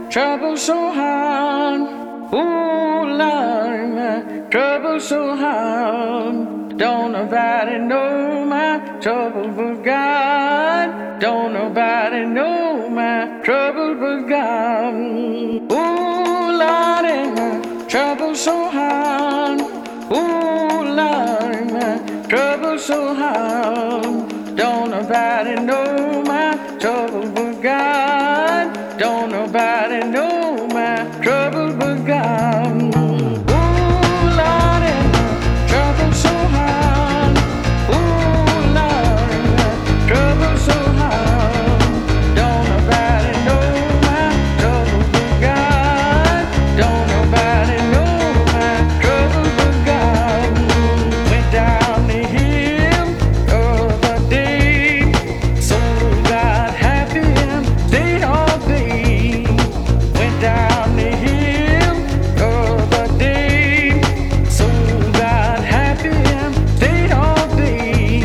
trouble so hard. Ooh, Lord, my trouble so hard. Don't nobody know my trouble but God. Don't nobody know my trouble but God. Ooh, Lord, my trouble so hard. Ooh, Lord, my trouble so hard. Don't nobody know my trouble but God. Don't nobody know my trouble but God. Ooh, Lordy, my trouble so hard. Ooh, Lordy, my trouble so hard. Don't nobody know my trouble but God. Don't nobody know my trouble but God. Went down the hill the other day, so got happy and stayed all day. Went down the hill the other day, so got happy and stayed all day.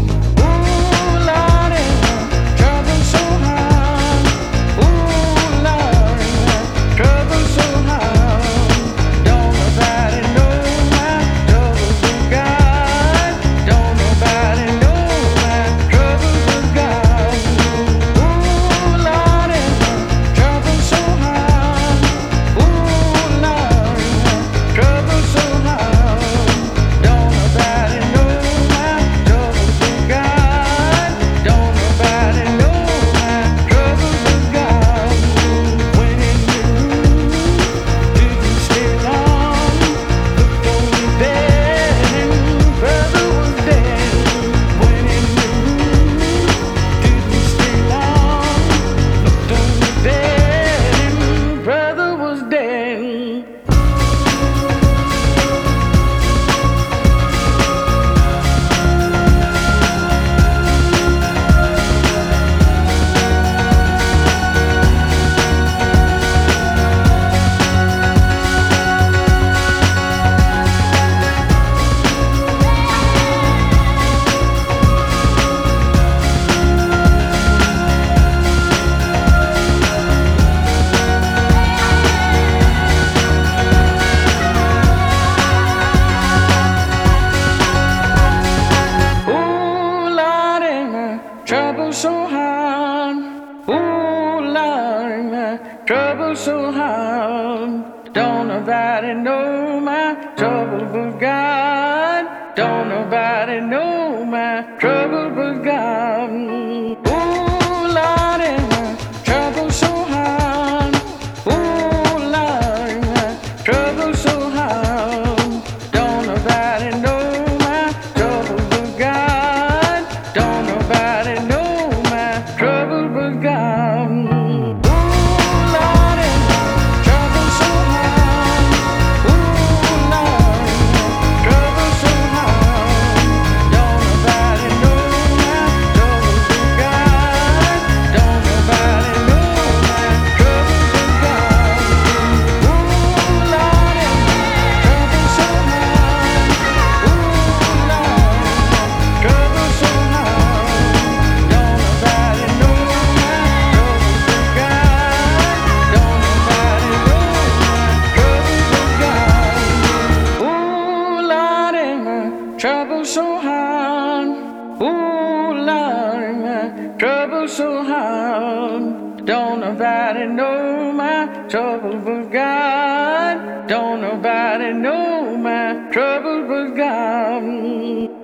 Ooh, Lordy, my trouble so hard. Ooh, Lordy, my trouble so hard. Don't nobody know my trouble but God. Don't nobody know my trouble but God. Ooh, Lordy, my trouble so hard. Ooh, Lordy, my trouble so hard. Don't nobody know my trouble but God. Don't nobody know my trouble but God. Went in the room, didn't stay long. Looked on the bed and brother was dead. Went in the room, didn't stay long. Looked on the bed and brother was dead. Ooh, Lordy, my trouble so hard. Ooh, Lordy, my trouble so hard. Don't nobody know my trouble but God. Don't nobody know my trouble but God. Ooh, Lordy, my trouble so hard. Ooh, Lordy, my trouble so hard. Don't nobody know my trouble but God. Don't nobody know my trouble but God. Ooh, Lordy, my trouble so hard. Ooh, Lordy, my trouble so hard. Don't nobody know my trouble but God. Don't nobody know my trouble but God. Ooh, Lordy, my trouble so hard. Ooh, Lordy, my trouble so hard. Don't nobody know my trouble but God. Don't nobody know my trouble but God. Ooh, Lordy, my trouble so hard. Ooh, Lordy, my trouble so hard. Don't nobody know my trouble but God. Don't nobody know my trouble but God.